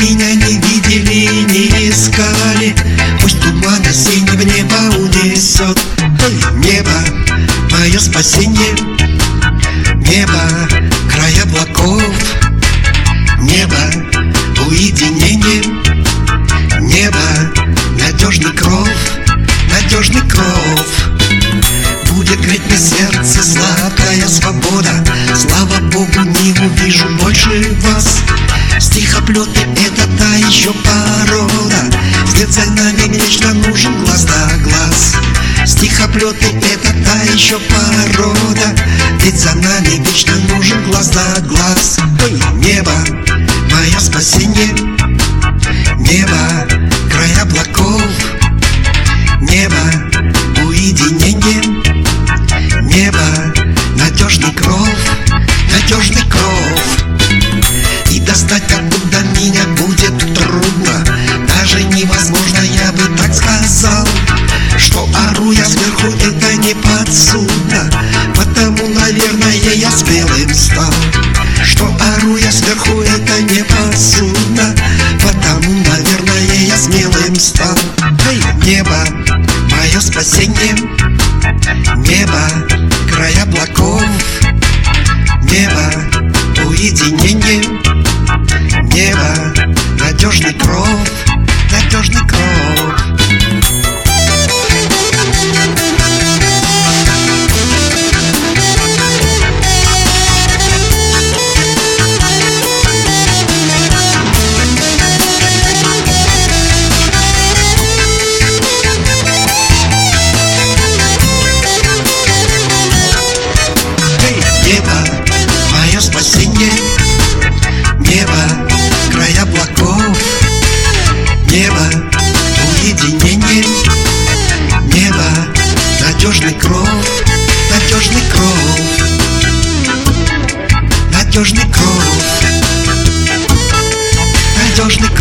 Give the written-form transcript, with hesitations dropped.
меня не видели, не искали. Пусть туман осенний в небо унесет. Небо — мое спасение, небо — край облаков, небо — уединение, небо — надежный кров, надежный кров. Будет греть мне сердце сладкая свобода. Слава Богу, не увижу больше вас. Стихоплеты — это та еще порода. Вслед за нами вечно нужен глаз да глаз. Стихоплеты — это та еще порода. Ведь за нами вечно нужен глаз да глаз. Небо — мое спасение, небо — край облаков, небо — уединение, небо — надежный кров, надежный кров. И достать оттуда меня будет трудно, даже невозможно, я бы так сказал. Что ору я сверху, это не подсудно, потому, наверное, я смелым стал. Что ору я сверху, это не подсудно, потому, наверное, я смелым стал. Небо — мое спасение, небо — край облаков, небо — уединение, небо — надежный кров, надежный кров. Небо — мое спасение, небо — край облаков, небо — уединение, небо — надежный кров, надежный кров, надежный кров, надежный